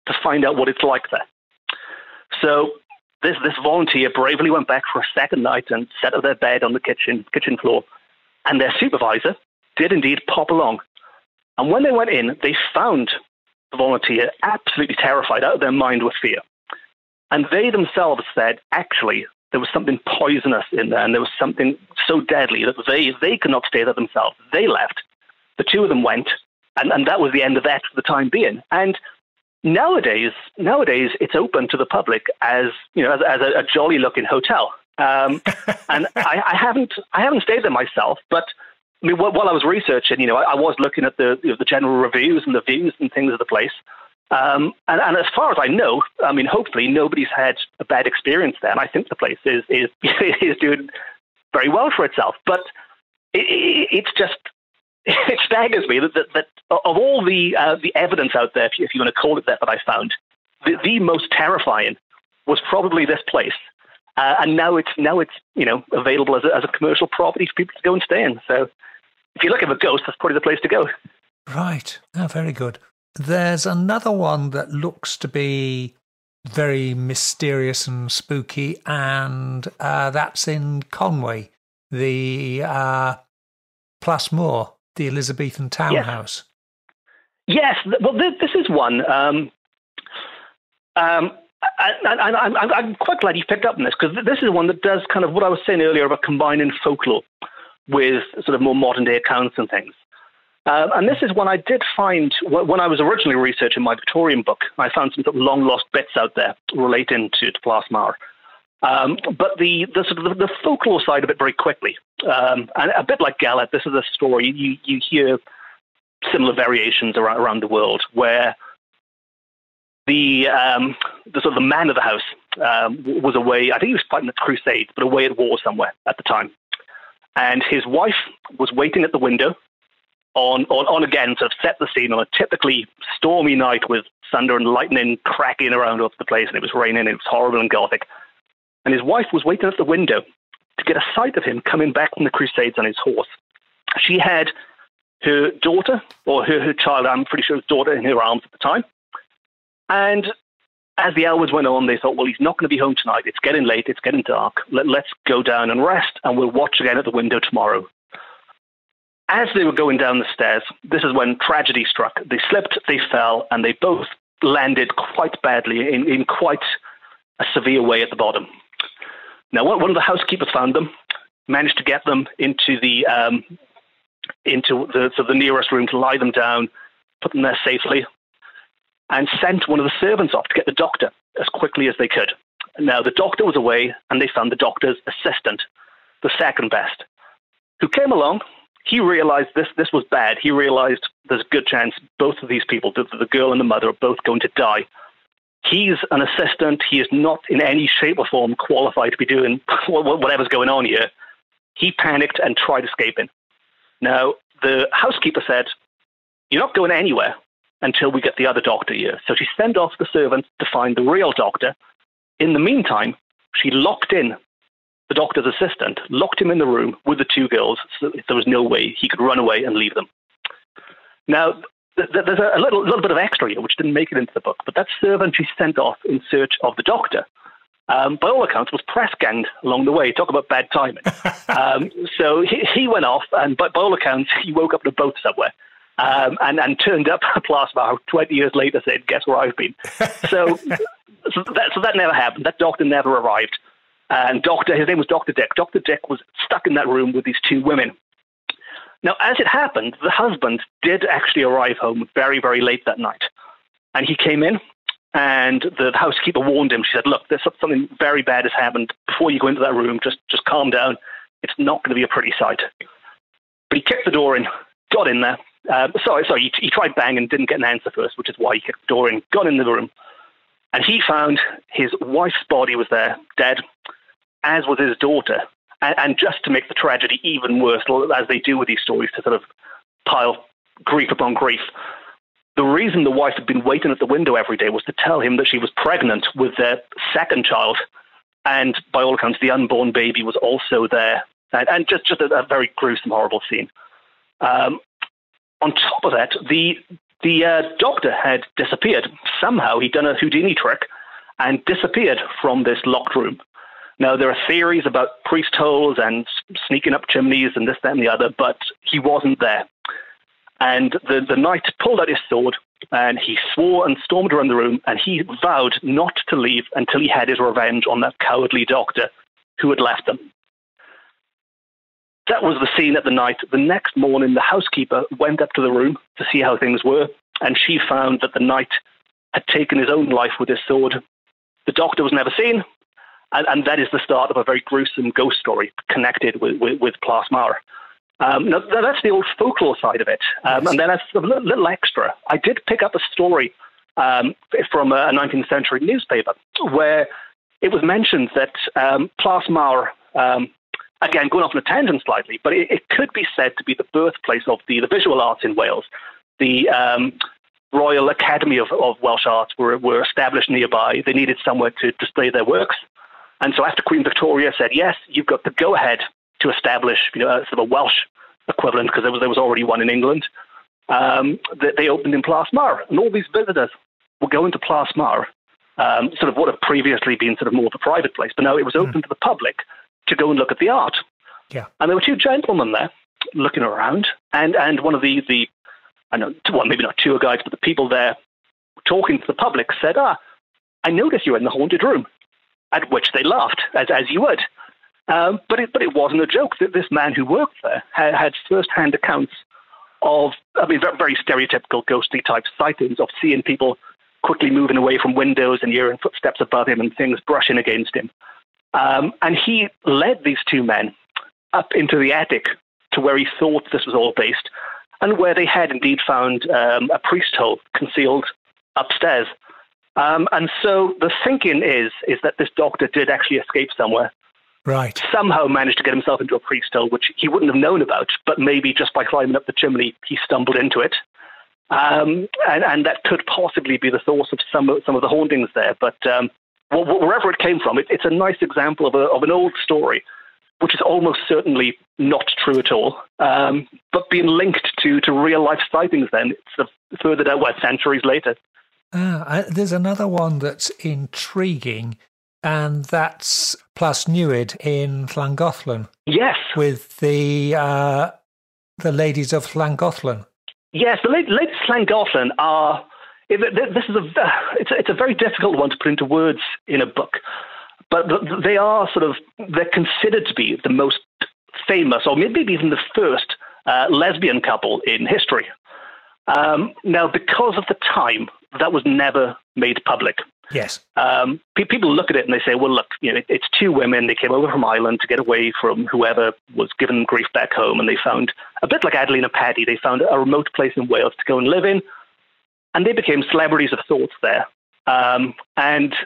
to find out what it's like there. So this volunteer bravely went back for a second night and set up their bed on the kitchen floor. And their supervisor did indeed pop along. And when they went in, they found the volunteer absolutely terrified, out of their mind with fear. And they themselves said, actually, there was something poisonous in there, and there was something so deadly that they could not stay there themselves. They left. The two of them went, and that was the end of that for the time being. And nowadays, it's open to the public as a jolly-looking hotel. And I haven't stayed there myself, but I mean, while I was researching, I was looking at the general reviews and the views and things of the place. And as far as I know, I mean, hopefully nobody's had a bad experience there. And I think the place is doing very well for itself. But it staggers me that of all the evidence out there, if you want to call it that I found, the most terrifying was probably this place. And now it's available as a commercial property for people to go and stay in. So if you're looking for ghosts, that's probably the place to go. Right. Oh, very good. There's another one that looks to be very mysterious and spooky, and that's in Conway, the Plasmore, the Elizabethan townhouse. Yes. Well, this is one. I'm quite glad you picked up on this, because this is one that does kind of what I was saying earlier about combining folklore with sort of more modern day accounts and things. And this is one I did find when I was originally researching my Victorian book. I found some sort of long lost bits out there relating to Plasmar. But the folklore side of it very quickly. And a bit like Gallet, this is a story you hear similar variations around the world where the sort of the man of the house was away. I think he was fighting the Crusades, but away at war somewhere at the time. And his wife was waiting at the window on again, sort of set the scene on a typically stormy night with thunder and lightning cracking around up the place, and it was raining, and it was horrible and gothic. And his wife was waiting at the window to get a sight of him coming back from the Crusades on his horse. She had her daughter, or her child, I'm pretty sure his daughter, in her arms at the time. And as the hours went on, they thought, well, he's not going to be home tonight. It's getting late. It's getting dark. Let's go down and rest, and we'll watch again at the window tomorrow. As they were going down the stairs, this is when tragedy struck. They slipped, they fell, and they both landed quite badly in quite a severe way at the bottom. Now, one of the housekeepers found them, managed to get them into the nearest room to lie them down, put them there safely, and sent one of the servants off to get the doctor as quickly as they could. Now, the doctor was away, and they found the doctor's assistant, the second best, who came along. He realized this was bad. He realized there's a good chance both of these people, the girl and the mother, are both going to die. He's an assistant. He is not in any shape or form qualified to be doing whatever's going on here. He panicked and tried escaping. Now, the housekeeper said, "You're not going anywhere until we get the other doctor here." So she sent off the servant to find the real doctor. In the meantime, she locked in the doctor's assistant, locked him in the room with the two girls, so there was no way he could run away and leave them. Now, there's a little bit of extra here, which didn't make it into the book, but that servant she sent off in search of the doctor, by all accounts, was press-ganged along the way. Talk about bad timing. So he went off, and by all accounts, he woke up in a boat somewhere. And turned up at Plasmar 20 years later, said, "Guess where I've been?" So that never happened. That doctor never arrived. And his name was Dr. Dick. Dr. Dick was stuck in that room with these two women. Now, as it happened, the husband did actually arrive home very, very late that night. And he came in, and the housekeeper warned him. She said, "Look, there's something very bad has happened. Before you go into that room, just calm down. It's not going to be a pretty sight." But he kicked the door in, got in there. He tried banging, didn't get an answer first, which is why he kicked the door in, got in the room. And he found his wife's body was there, dead, as was his daughter. And just to make the tragedy even worse, as they do with these stories, to sort of pile grief upon grief, the reason the wife had been waiting at the window every day was to tell him that she was pregnant with their second child. And by all accounts, the unborn baby was also there. And just a very gruesome, horrible scene. On top of that, the The doctor had disappeared. Somehow he'd done a Houdini trick and disappeared from this locked room. Now, there are theories about priest holes and sneaking up chimneys and this, that, and the other, but he wasn't there. And the knight pulled out his sword, and he swore and stormed around the room, and he vowed not to leave until he had his revenge on that cowardly doctor who had left them. That was the scene at the night. The next morning, the housekeeper went up to the room to see how things were, and she found that the knight had taken his own life with his sword. The doctor was never seen, and that is the start of a very gruesome ghost story connected with Plasmar. Now, that's the old folklore side of it. Yes. And then as a little extra, I did pick up a story from a 19th century newspaper where it was mentioned that Plasmar, again, going off on a tangent slightly, but it could be said to be the birthplace of the visual arts in Wales. The Royal Academy of Welsh Arts were established nearby. They needed somewhere to display their works. And so after Queen Victoria said, yes, you've got the go-ahead to establish sort of a Welsh equivalent, because there was already one in England, they opened in Plasmar. And all these visitors were going to Plasmar, sort of what had previously been sort of more of a private place, but now it was open to the public to go and look at the art. Yeah. And there were two gentlemen there looking around, and one of the I know, well, maybe not tour guides, but the people there talking to the public said, I noticed you were in the haunted room, at which they laughed, as you would. But it wasn't a joke. This man who worked there had first-hand accounts of, very, very stereotypical ghostly type sightings of seeing people quickly moving away from windows and hearing footsteps above him and things brushing against him. And he led these two men up into the attic to where he thought this was all based, and where they had indeed found a priest hole concealed upstairs. And so the thinking is that this doctor did actually escape somewhere. Right. Somehow managed to get himself into a priest hole, which he wouldn't have known about, but maybe just by climbing up the chimney, he stumbled into it. And that could possibly be the source of some of the hauntings there. But wherever it came from, it's a nice example of an old story, which is almost certainly not true at all, but being linked to real-life sightings then, it's further out, centuries later. There's another one that's intriguing, and that's Plasnewid in Llangollen. Yes. With the ladies of Llangollen. Yes, the ladies of Llangollen are... It's a very difficult one to put into words in a book, but they're considered to be the most famous, or maybe even the first lesbian couple in history. Now, because of the time, that was never made public. Yes. People look at it and they say, well, look, it's two women. They came over from Ireland to get away from whoever was giving them grief back home, and they found, a bit like Adeline and Paddy, they found a remote place in Wales to go and live in, and they became celebrities of sorts there. And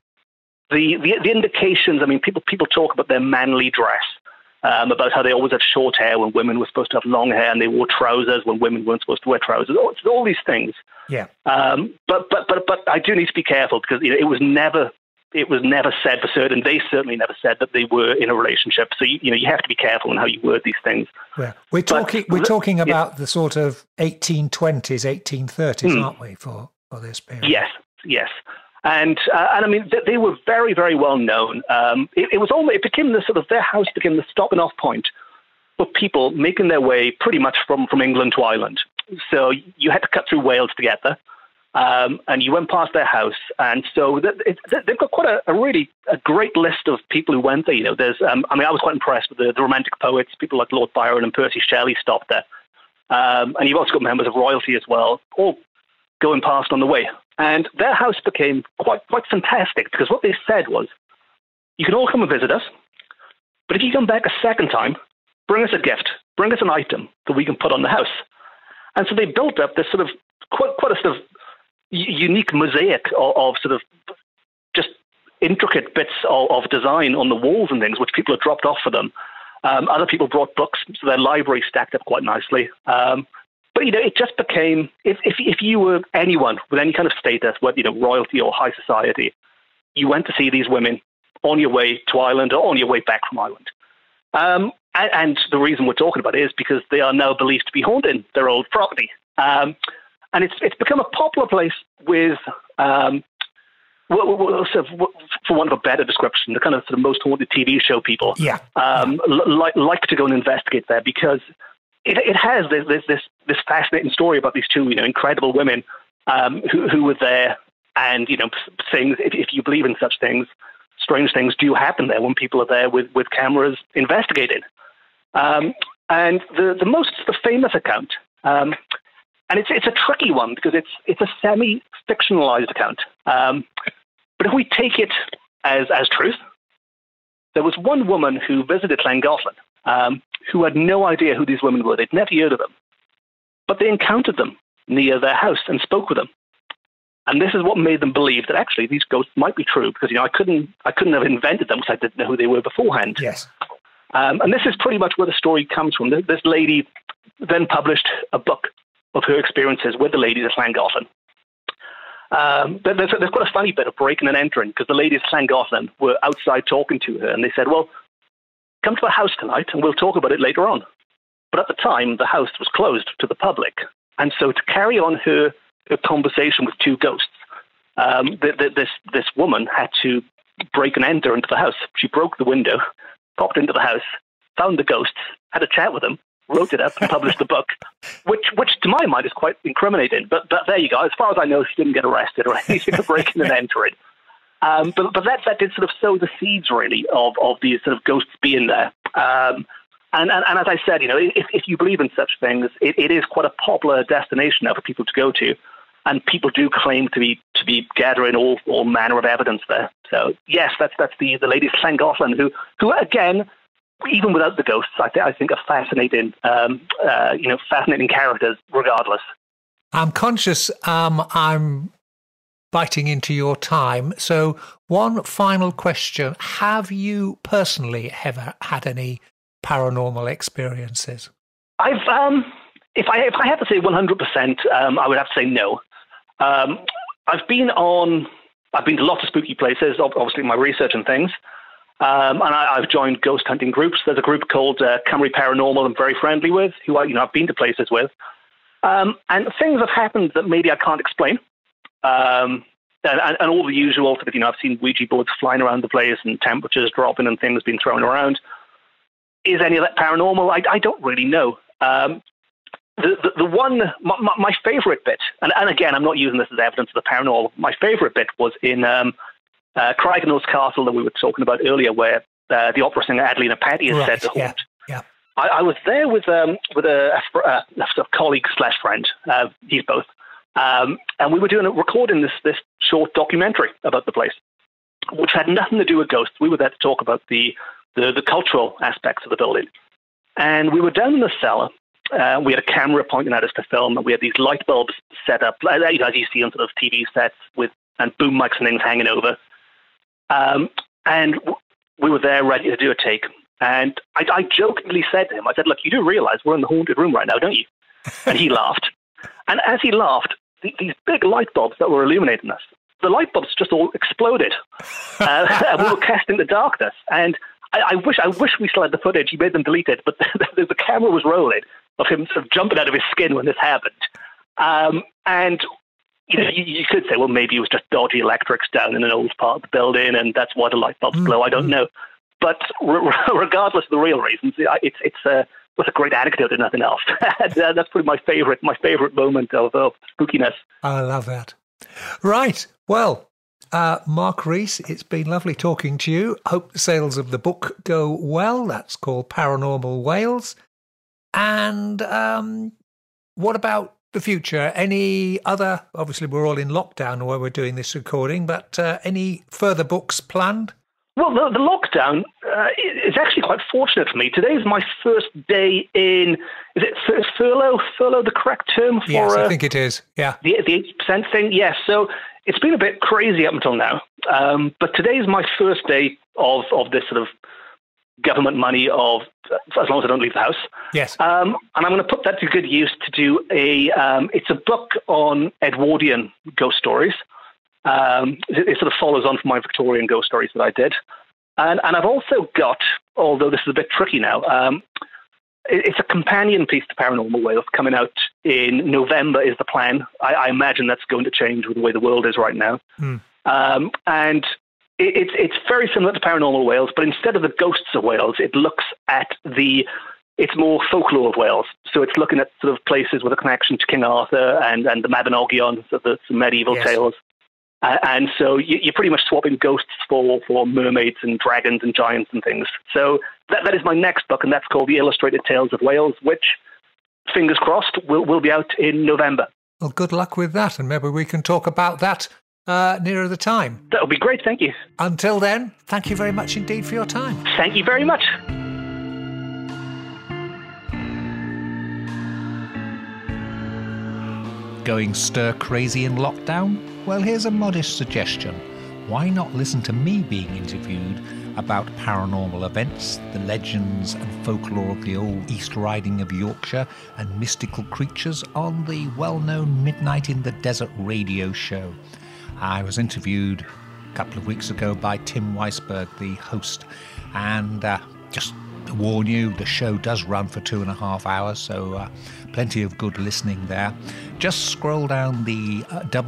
the indications, people talk about their manly dress, about how they always had short hair when women were supposed to have long hair, and they wore trousers when women weren't supposed to wear trousers. All these things. Yeah. But I do need to be careful, because it was never said for certain. They certainly never said that they were in a relationship. So you have to be careful in how you word these things. Yeah. We're talking about the sort of 1820s, 1830s, aren't we, for this period? Yes. Yes. And they were very, very well known. It became their house became the stopping off point for people making their way pretty much from England to Ireland. So you had to cut through Wales to get there, and you went past their house. And so they've got quite a great list of people who went there. There's, I was quite impressed with the Romantic poets, people like Lord Byron and Percy Shelley stopped there. And you've also got members of royalty as well, all going past on the way. And their house became quite fantastic, because what they said was, you can all come and visit us, but if you come back a second time, bring us a gift, bring us an item that we can put on the house. And so they built up this quite a sort of unique mosaic of sort of just intricate bits of design on the walls and things, which people had dropped off for them. Other people brought books, so their library stacked up quite nicely. But it just became, if you were anyone with any kind of status, whether royalty or high society, you went to see these women on your way to Ireland or on your way back from Ireland. And the reason we're talking about it is because they are now believed to be haunting their old property. And and it's become a popular place with, sort of, for want of a better description, the kind of most haunted TV show people like to go and investigate there, because it has this fascinating story about these two incredible women who were there, and things, if you believe in such things, strange things do happen there when people are there with cameras investigating. And the most famous account, and it's a tricky one because it's a semi-fictionalized account. But if we take it as truth, there was one woman who visited Llangollen who had no idea who these women were. They'd never heard of them. But they encountered them near their house and spoke with them. And this is what made them believe that actually these ghosts might be true, because I couldn't have invented them because I didn't know who they were beforehand. Yes. And this is pretty much where the story comes from. This lady then published a book of her experiences with the ladies at Llangollen. There's quite a funny bit of breaking and entering, because the ladies at Llangollen were outside talking to her, and they said, well, come to our house tonight and we'll talk about it later on. But at the time, the house was closed to the public. And so to carry on her conversation with two ghosts, this woman had to break and enter into the house. She broke the window, popped into the house, found the ghosts, had a chat with them, wrote it up, and published the book, which to my mind is quite incriminating. But there you go. As far as I know, she didn't get arrested or anything for breaking and entering. But that did sort of sow the seeds, really, of these sort of ghosts being there. And as I said, if you believe in such things, it is quite a popular destination now for people to go to. And people do claim to be gathering all manner of evidence there. So yes, that's the ladies of Llangollen who again, even without the ghosts, I think are fascinating, fascinating characters regardless. I'm conscious I'm biting into your time. So one final question: have you personally ever had any paranormal experiences? I've if I have to say 100%, I would have to say no. I've been to lots of spooky places, obviously my research and things, and I've joined ghost hunting groups. There's a group called Cymru Paranormal I'm very friendly with, who I've been to places with, and things have happened that maybe I can't explain, and all the usual sort of, I've seen Ouija boards flying around the place and temperatures dropping and things being thrown around. Is any of that paranormal? I don't really know. The one, my favorite bit, and again, I'm not using this as evidence of the paranormal. My favorite bit was in Craigenose Castle that we were talking about earlier, where the opera singer Adelina Patti is said to haunt. Yeah. I was there with a colleague / friend. He's both, and we were recording this short documentary about the place, which had nothing to do with ghosts. We were there to talk about the cultural aspects of the building, and we were down in the cellar. We had a camera pointing at us to film, and we had these light bulbs set up, as you see on sort of TV sets, and boom mics and things hanging over. And we were there ready to do a take. And I jokingly said to him, I said, look, you do realize we're in the haunted room right now, don't you? And he laughed. And as he laughed, these big light bulbs that were illuminating us, the light bulbs just all exploded. And we were cast into darkness. And I wish we still had the footage. He made them delete it, but the camera was rolling of him sort of jumping out of his skin when this happened. And you could say, well, maybe it was just dodgy electrics down in an old part of the building, and that's why the light bulbs blow. I don't know. But regardless of the real reasons, it's a great anecdote and nothing else. That's probably my favorite moment of spookiness. I love that. Right. Well, Mark Rees, it's been lovely talking to you. Hope the sales of the book go well. That's called Paranormal Wales. And what about the future? Any other, obviously we're all in lockdown where we're doing this recording, but any further books planned? Well, the lockdown is actually quite fortunate for me. Today's my first day in, is it furlough the correct term for? Yes, I think it is, yeah. The 80% thing, yes. So it's been a bit crazy up until now. But today's my first day of this sort of government money as long as I don't leave the house. Yes. And I'm going to put that to good use to do it's a book on Edwardian ghost stories. It sort of follows on from my Victorian ghost stories that I did. And I've also got, although this is a bit tricky now, It's a companion piece to Paranormal Wales coming out in November is the plan. I imagine that's going to change with the way the world is right now. And it's very similar to Paranormal Wales, but instead of the ghosts of Wales, it looks at it's more folklore of Wales. So it's looking at sort of places with a connection to King Arthur and the Mabinogion, so the medieval tales. And so you're pretty much swapping ghosts for mermaids and dragons and giants and things. So that is my next book, and that's called The Illustrated Tales of Wales, which, fingers crossed, will be out in November. Well, good luck with that, and maybe we can talk about that nearer the time. That would be great, thank you. Until then, thank you very much indeed for your time. Thank you very much. Going stir crazy in lockdown? Well, here's a modest suggestion. Why not listen to me being interviewed about paranormal events, the legends and folklore of the old East Riding of Yorkshire, and mystical creatures on the well-known Midnight in the Desert radio show. I was interviewed a couple of weeks ago by Tim Weisberg, the host, and just to warn you, the show does run for 2.5 hours, so plenty of good listening there. Just scroll down the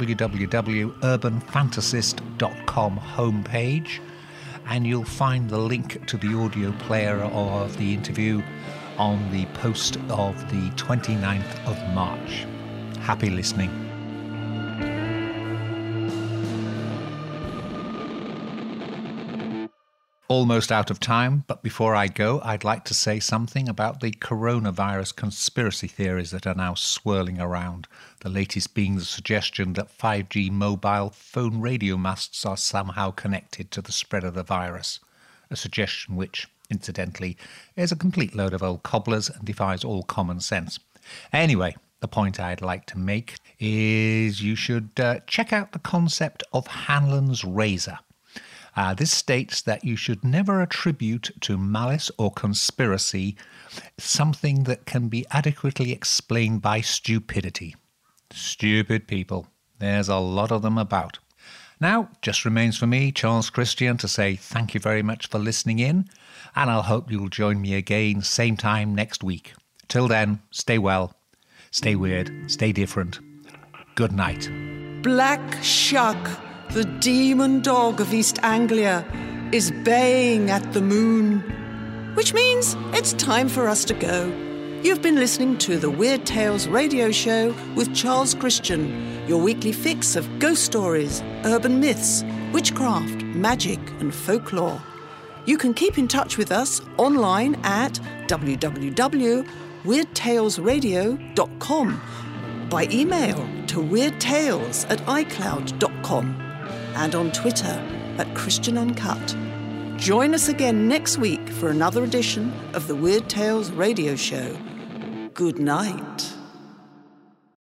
www.urbanfantasist.com homepage and you'll find the link to the audio player of the interview on the post of the 29th of March. Happy listening. Almost out of time, but before I go, I'd like to say something about the coronavirus conspiracy theories that are now swirling around. The latest being the suggestion that 5G mobile phone radio masts are somehow connected to the spread of the virus. A suggestion which, incidentally, is a complete load of old cobblers and defies all common sense. Anyway, the point I'd like to make is you should check out the concept of Hanlon's razor. This states that you should never attribute to malice or conspiracy something that can be adequately explained by stupidity. Stupid people. There's a lot of them about. Now, just remains for me, Charles Christian, to say thank you very much for listening in, and I'll hope you'll join me again same time next week. Till then, stay well, stay weird, stay different. Good night. Black Shuck, the demon dog of East Anglia, is baying at the moon, which means it's time for us to go. You've been listening to the Weird Tales radio show with Charles Christian, your weekly fix of ghost stories, urban myths, witchcraft, magic and folklore. You can keep in touch with us online at www.weirdtalesradio.com, by email to weirdtales@icloud.com, and on Twitter @ChristianUncut. Join us again next week for another edition of the Weird Tales radio show. Good night.